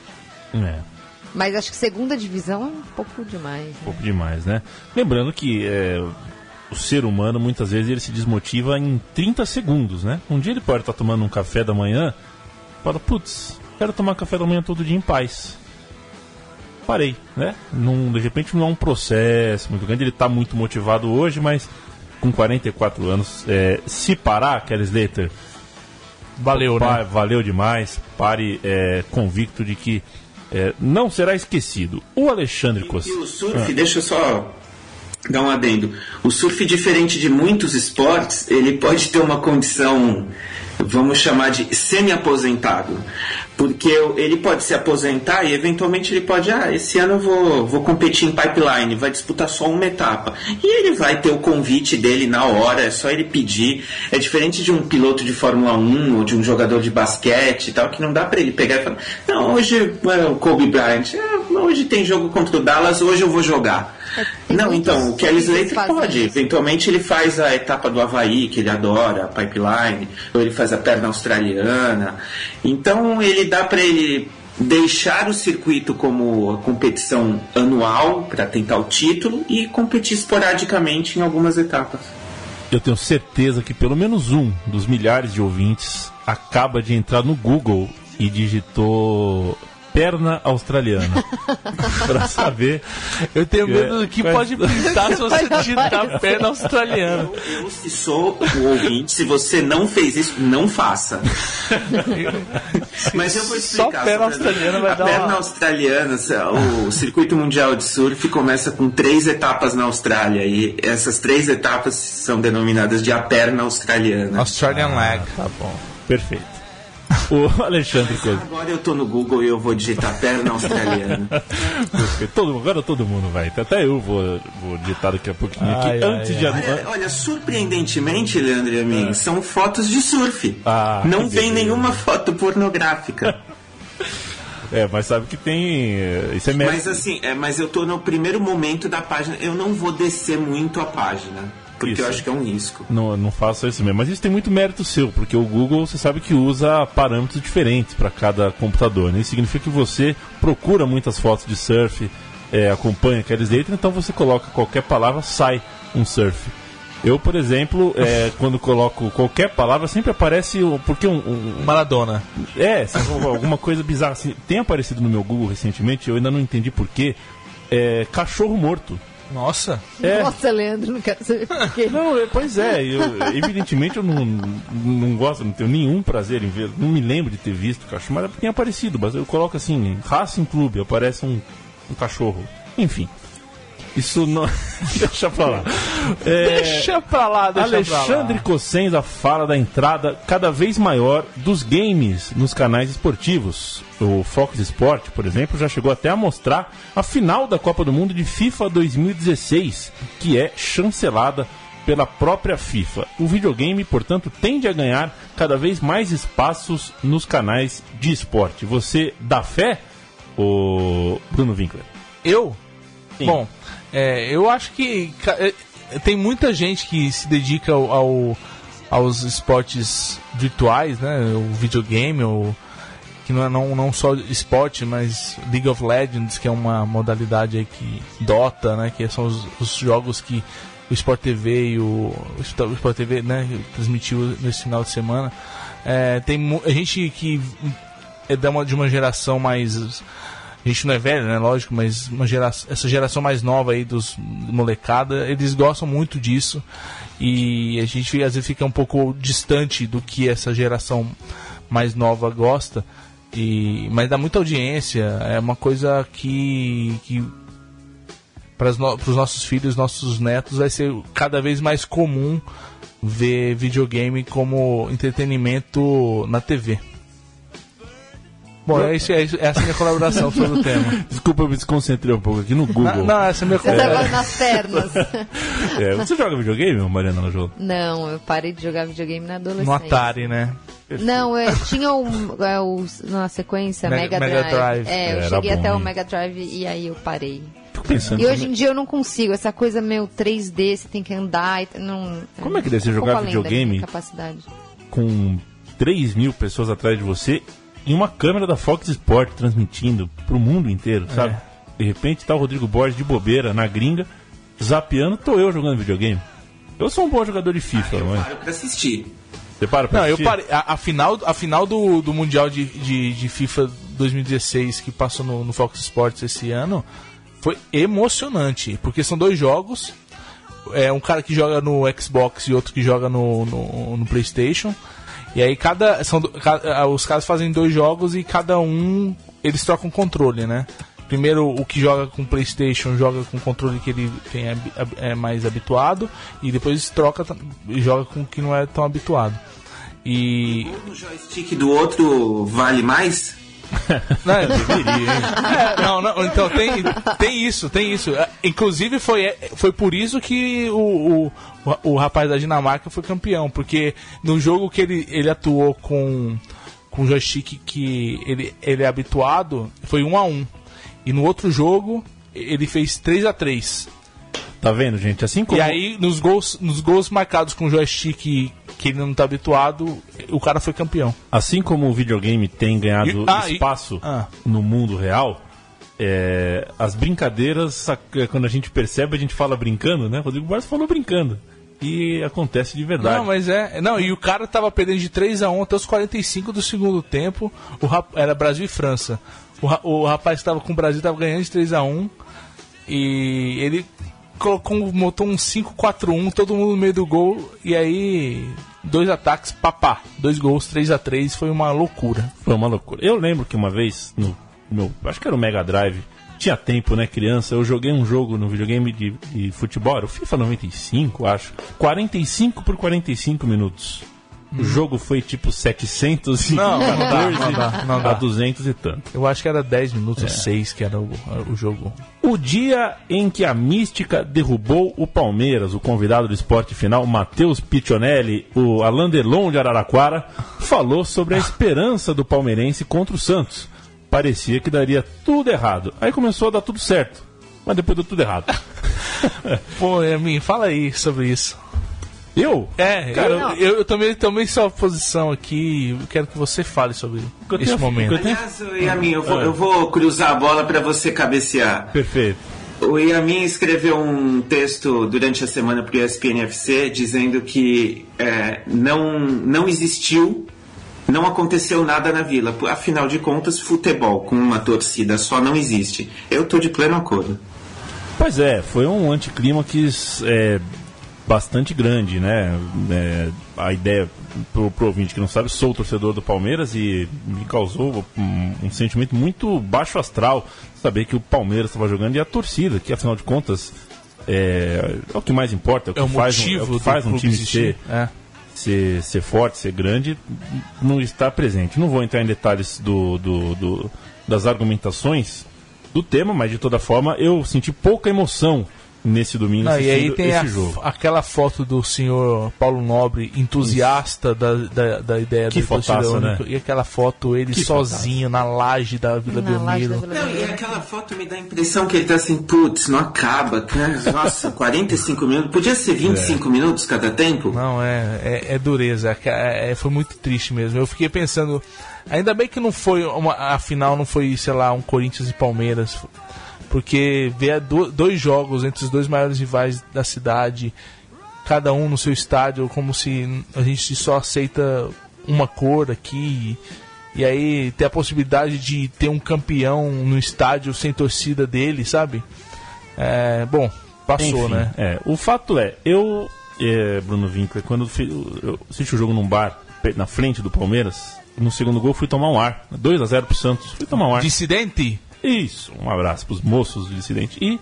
[SPEAKER 5] Mas acho que segunda divisão é um pouco demais. Né?
[SPEAKER 3] Um pouco demais, né? Lembrando que... o ser humano, muitas vezes, ele se desmotiva em 30 segundos, né? Um dia ele pode estar tomando um café da manhã, fala, quero tomar café da manhã todo dia em paz. Parei, né? De repente não é um processo muito grande, ele está muito motivado hoje, mas com 44 anos, se parar, Kelly Slater,
[SPEAKER 4] valeu, né?
[SPEAKER 3] Valeu demais, pare convicto de que não será esquecido. O Alexandre Costa.
[SPEAKER 6] E o surf, deixa eu só... dar um adendo. O surf, diferente de muitos esportes, ele pode ter uma condição, vamos chamar de semi-aposentado. Porque ele pode se aposentar e eventualmente ele pode, esse ano eu vou competir em pipeline, vai disputar só uma etapa. E ele vai ter o convite dele na hora, é só ele pedir. É diferente de um piloto de Fórmula 1 ou de um jogador de basquete e tal, que não dá pra ele pegar e falar, não, hoje o Kobe Bryant, hoje tem jogo contra o Dallas, hoje eu vou jogar. Não, então, o Kelly Slater pode. Eventualmente ele faz a etapa do Havaí, que ele adora, a pipeline, ou ele faz a perna australiana. Então, dá para ele deixar o circuito como a competição anual para tentar o título e competir esporadicamente em algumas etapas.
[SPEAKER 3] Eu tenho certeza que pelo menos um dos milhares de ouvintes acaba de entrar no Google e digitou perna australiana para saber.
[SPEAKER 4] Eu tenho medo do que pode pintar se você digitar perna australiana.
[SPEAKER 6] Eu, se sou o ouvinte, se você não fez isso, não faça. Mas eu vou explicar.
[SPEAKER 4] Só perna australiana vai dar
[SPEAKER 6] perna australiana, o circuito mundial de surf começa com 3 etapas na Austrália e essas 3 etapas são denominadas de a perna australiana.
[SPEAKER 4] Australian leg.
[SPEAKER 3] Tá bom, perfeito. O Alexandre Costa.
[SPEAKER 6] Agora eu tô no Google e eu vou digitar perna australiana.
[SPEAKER 3] Agora todo mundo vai. Até eu vou digitar daqui a pouquinho aqui.
[SPEAKER 6] Olha, surpreendentemente, Leandro e Amin, são fotos de surf. Não vem nenhuma foto pornográfica.
[SPEAKER 3] Mas sabe que tem. Isso é
[SPEAKER 6] mas assim, mas eu tô no primeiro momento da página. Eu não vou descer muito a página. Porque eu acho que é um risco.
[SPEAKER 3] Não faça isso mesmo. Mas isso tem muito mérito seu, porque o Google, você sabe que usa parâmetros diferentes para cada computador, né? Isso significa que você procura muitas fotos de surf, acompanha aqueles letras, então você coloca qualquer palavra, sai um surf. Eu, por exemplo, quando coloco qualquer palavra, sempre aparece porque
[SPEAKER 4] Maradona.
[SPEAKER 3] Alguma coisa bizarra. Assim, tem aparecido no meu Google recentemente, eu ainda não entendi porquê, cachorro morto.
[SPEAKER 4] Nossa.
[SPEAKER 5] Nossa, Leandro, não quero saber por quê.
[SPEAKER 3] Não, pois evidentemente eu não gosto, não tenho nenhum prazer em ver, não me lembro de ter visto cachorro, mas tem aparecido, mas eu coloco assim, Racing Clube, aparece um cachorro, enfim. Isso não... Deixa pra lá.
[SPEAKER 4] Deixa pra lá.
[SPEAKER 3] Alexandre Cossenza fala da entrada cada vez maior dos games nos canais esportivos. O Fox Sport, por exemplo, já chegou até a mostrar a final da Copa do Mundo de FIFA 2016, que é chancelada pela própria FIFA. O videogame, portanto, tende a ganhar cada vez mais espaços nos canais de esporte. Você dá fé, ô Bruno Winkler?
[SPEAKER 4] Eu?
[SPEAKER 3] Sim.
[SPEAKER 4] Bom, eu acho que tem muita gente que se dedica aos esportes virtuais, né? O videogame, que não só esporte, mas League of Legends, que é uma modalidade aí que Dota, né? Que são os jogos que o Sport TV e o Sport TV, né, transmitiu nesse final de semana. Tem gente que é de uma geração mais... A gente não é velho, né, lógico, mas essa geração mais nova aí dos molecada, eles gostam muito disso. E a gente às vezes fica um pouco distante do que essa geração mais nova gosta. Mas dá muita audiência, é uma coisa que para os nossos filhos, nossos netos, vai ser cada vez mais comum ver videogame como entretenimento na TV. Bom, essa é a minha colaboração sobre o tema.
[SPEAKER 3] Desculpa, eu me desconcentrei um pouco aqui no Google.
[SPEAKER 4] Não, essa é a minha colaboração.
[SPEAKER 5] Você tava nas pernas.
[SPEAKER 3] Você joga videogame, Mariana Lajolo?
[SPEAKER 5] Não, eu parei de jogar videogame na adolescência.
[SPEAKER 4] No Atari, né?
[SPEAKER 5] Não, tinha na sequência Mega Drive. Eu cheguei até o Mega Drive e aí eu parei. E hoje em dia eu não consigo, essa coisa meio 3D, você tem que andar.
[SPEAKER 3] Como é que deve ser jogar videogame com 3 mil pessoas atrás de você e uma câmera da Fox Sport transmitindo pro mundo inteiro, sabe? De repente tá o Rodrigo Borges de bobeira na gringa, zapeando, tô eu jogando videogame. Eu sou um bom jogador de FIFA,
[SPEAKER 6] eu
[SPEAKER 3] não é?
[SPEAKER 6] paro pra assistir.
[SPEAKER 3] Você para pra assistir?
[SPEAKER 4] Eu parei. A final do Mundial de FIFA 2016 que passou no Fox Sports esse ano foi emocionante, porque são 2 jogos, um cara que joga no Xbox e outro que joga no PlayStation, e aí os caras fazem 2 jogos e cada um, eles trocam controle, né? Primeiro o que joga com PlayStation joga com o controle que ele é mais habituado, e depois troca e joga com o que não é tão habituado. E
[SPEAKER 6] o joystick do outro vale mais?
[SPEAKER 4] Não, eu deveria, hein? Então tem isso. Inclusive foi por isso que o rapaz da Dinamarca foi campeão, porque no jogo que ele atuou com o joystick que ele é habituado, foi 1-1. E no outro jogo ele fez 3-3.
[SPEAKER 3] Tá vendo, gente? Assim como...
[SPEAKER 4] E aí nos gols marcados com joystick que ele não tá habituado, o cara foi campeão.
[SPEAKER 3] Assim como o videogame tem ganhado espaço no mundo real, as brincadeiras, quando a gente percebe, a gente fala brincando, né? Rodrigo Borges falou brincando. E acontece de verdade.
[SPEAKER 4] Não, mas e o cara tava perdendo de 3-1 até os 45 do segundo tempo. Era Brasil e França. O rapaz que tava com o Brasil tava ganhando de 3-1. E ele montou um 5-4-1, todo mundo no meio do gol. E aí, 2 ataques, 2 gols, 3-3. Foi uma loucura.
[SPEAKER 3] Foi uma loucura. Eu lembro que uma vez, acho que era o Mega Drive, tinha tempo, né, criança, eu joguei um jogo no videogame de futebol, era o FIFA 95, acho, 45 por 45 minutos. O jogo foi tipo 714
[SPEAKER 4] não dá.
[SPEAKER 3] A 200 e tanto.
[SPEAKER 4] Eu acho que era 10 minutos, 6 que era o jogo.
[SPEAKER 3] O dia em que a mística derrubou o Palmeiras, o convidado do Esporte Final, Matheus Piccionelli, o Alain Delon de Araraquara, falou sobre a esperança do palmeirense contra o Santos. Parecia que daria tudo errado. Aí começou a dar tudo certo, mas depois deu tudo errado.
[SPEAKER 4] Pô, Emin, fala aí sobre isso.
[SPEAKER 3] Eu?
[SPEAKER 4] Cara, eu tomei sua posição aqui. Eu quero que você fale sobre esse momento.
[SPEAKER 6] Aliás, Yamin, eu vou cruzar a bola para você cabecear.
[SPEAKER 3] Perfeito.
[SPEAKER 6] O Yamin escreveu um texto durante a semana para o ESPN FC dizendo que não existiu, não aconteceu nada na Vila. Afinal de contas, futebol com uma torcida só não existe. Eu estou de pleno acordo.
[SPEAKER 3] Pois é, foi um anticlímax bastante grande, né? A ideia, pro ouvinte que não sabe, sou torcedor do Palmeiras e me causou um sentimento muito baixo astral saber que o Palmeiras estava jogando e a torcida, que afinal de contas é o que mais importa, é o que faz um time ser forte, ser grande, não está presente. Não vou entrar em detalhes das argumentações do tema, mas de toda forma eu senti pouca emoção nesse domingo
[SPEAKER 4] assistindo. E aí tem
[SPEAKER 3] jogo.
[SPEAKER 4] Aquela foto do senhor Paulo Nobre, entusiasta da ideia
[SPEAKER 3] que
[SPEAKER 4] do torcida única,
[SPEAKER 3] né?
[SPEAKER 4] E aquela foto, ele que sozinho na laje da Vila Belmiro.
[SPEAKER 6] E aquela foto me dá a impressão que ele tá assim, putz, não acaba, né? Nossa, 45 minutos, podia ser 25 minutos cada tempo?
[SPEAKER 4] Não, é dureza, foi muito triste mesmo. Eu fiquei pensando, ainda bem que não foi a final não foi, sei lá, um Corinthians e Palmeiras, porque ver dois jogos entre os dois maiores rivais da cidade, cada um no seu estádio, como se a gente só aceita uma cor aqui, e aí ter a possibilidade de ter um campeão no estádio sem torcida dele, sabe? Bom, passou.
[SPEAKER 3] Enfim,
[SPEAKER 4] né?
[SPEAKER 3] O fato Bruno Winkler, quando eu assisti o jogo num bar na frente do Palmeiras, no segundo gol fui tomar um ar, 2-0 pro Santos, fui tomar um ar.
[SPEAKER 4] Dissidente?
[SPEAKER 3] Isso, um abraço pros moços do Dissidente. E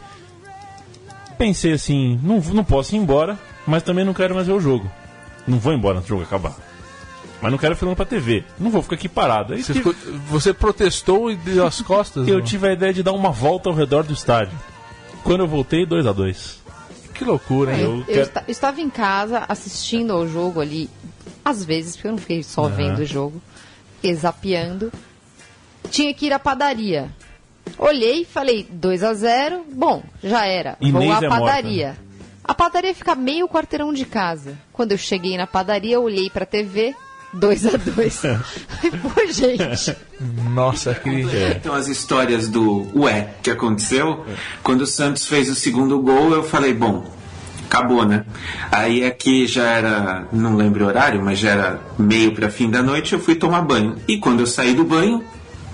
[SPEAKER 3] pensei assim, não posso ir embora, mas também não quero mais ver o jogo. Não vou embora antes do jogo acabar. Mas não quero filmar pra TV. Não vou ficar aqui parado. Aí
[SPEAKER 4] você protestou e deu as costas?
[SPEAKER 3] Eu tive a ideia de dar uma volta ao redor do estádio. Quando eu voltei, 2-2.
[SPEAKER 4] Que loucura, hein?
[SPEAKER 5] Eu estava em casa assistindo ao jogo ali, às vezes, porque eu não fiquei só vendo o jogo, zapeando. Tinha que ir à padaria. Olhei e falei, 2-0, bom, já era, vou à padaria.
[SPEAKER 3] Morta, né?
[SPEAKER 5] A padaria fica meio quarteirão de casa. Quando eu cheguei na padaria, olhei pra TV, 2-2. Pô, gente.
[SPEAKER 4] Nossa, que...
[SPEAKER 6] Então as histórias do que aconteceu, quando o Santos fez o segundo gol, eu falei, bom, acabou, né? Aí aqui já era, não lembro o horário, mas já era meio pra fim da noite, eu fui tomar banho. E quando eu saí do banho,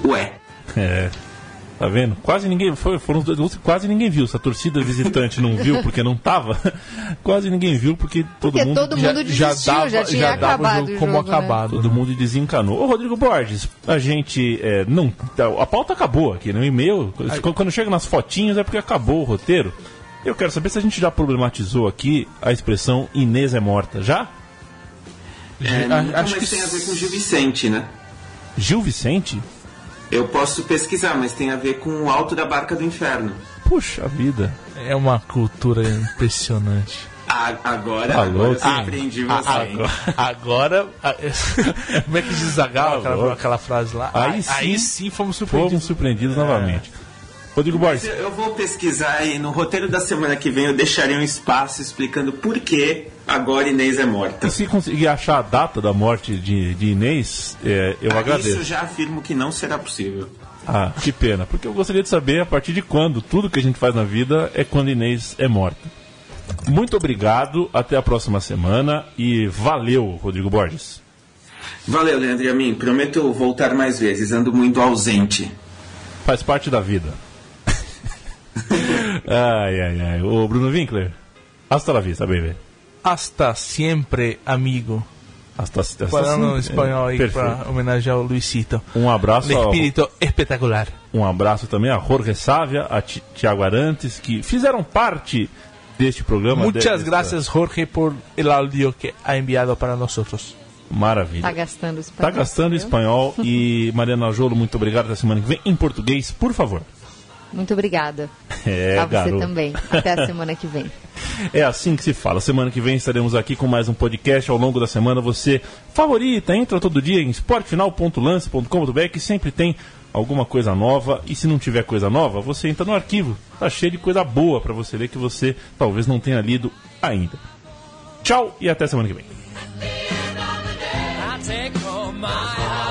[SPEAKER 3] Tá vendo? Quase ninguém foram os dois gols que quase ninguém viu. Se a torcida visitante não viu porque não tava, quase ninguém viu porque todo mundo
[SPEAKER 5] desistiu, já tinha acabado o jogo como acabado.
[SPEAKER 3] Todo mundo desencanou. Ô Rodrigo Borges, a gente a pauta acabou aqui, no e-mail. Quando chega nas fotinhas é porque acabou o roteiro. Eu quero saber se a gente já problematizou aqui a expressão Inês é morta. Já?
[SPEAKER 6] Acho que tem a ver com Gil Vicente, né?
[SPEAKER 3] Gil Vicente?
[SPEAKER 6] Eu posso pesquisar, mas tem a ver com o Alto da Barca do Inferno.
[SPEAKER 3] Puxa vida.
[SPEAKER 4] É uma cultura impressionante.
[SPEAKER 6] Agora eu surpreendi você.
[SPEAKER 4] Agora como é que diz aquela frase lá? Aí sim fomos surpreendidos.
[SPEAKER 3] Novamente. Rodrigo Borges.
[SPEAKER 6] Eu vou pesquisar e no roteiro da semana que vem eu deixarei um espaço explicando por que agora Inês é morta.
[SPEAKER 3] E se conseguir achar a data da morte de Inês, eu agradeço.
[SPEAKER 6] Isso eu já afirmo que não será possível.
[SPEAKER 3] Ah, que pena, porque eu gostaria de saber a partir de quando tudo que a gente faz na vida é quando Inês é morta. Muito obrigado, até a próxima semana e valeu, Rodrigo Borges.
[SPEAKER 6] Valeu, Leandro e a mim. Prometo voltar mais vezes, ando muito ausente.
[SPEAKER 3] Faz parte da vida. Ai. Ô, Bruno Winkler, hasta la vista, baby.
[SPEAKER 4] Hasta siempre, amigo. Falando em espanhol aí para homenagear o Luisito.
[SPEAKER 3] Um abraço
[SPEAKER 4] ao espírito espetacular.
[SPEAKER 3] Um abraço também a Jorge Sávia, a Tiago Arantes, que fizeram parte deste programa.
[SPEAKER 4] Muchas gracias, Jorge, por el audio que ha enviado para nosotros.
[SPEAKER 3] Maravilha.
[SPEAKER 5] Tá gastando
[SPEAKER 3] espanhol. E Mariana Jolo, muito obrigado. Até semana que vem em português, por favor.
[SPEAKER 5] Muito obrigada.
[SPEAKER 3] A
[SPEAKER 5] você também. Até a semana que vem.
[SPEAKER 3] É assim que se fala. Semana que vem estaremos aqui com mais um podcast. Ao longo da semana você favorita, entra todo dia em esportefinal.lance.com.br, que sempre tem alguma coisa nova. E se não tiver coisa nova, você entra no arquivo. Tá cheio de coisa boa para você ler que você talvez não tenha lido ainda. Tchau e até semana que vem.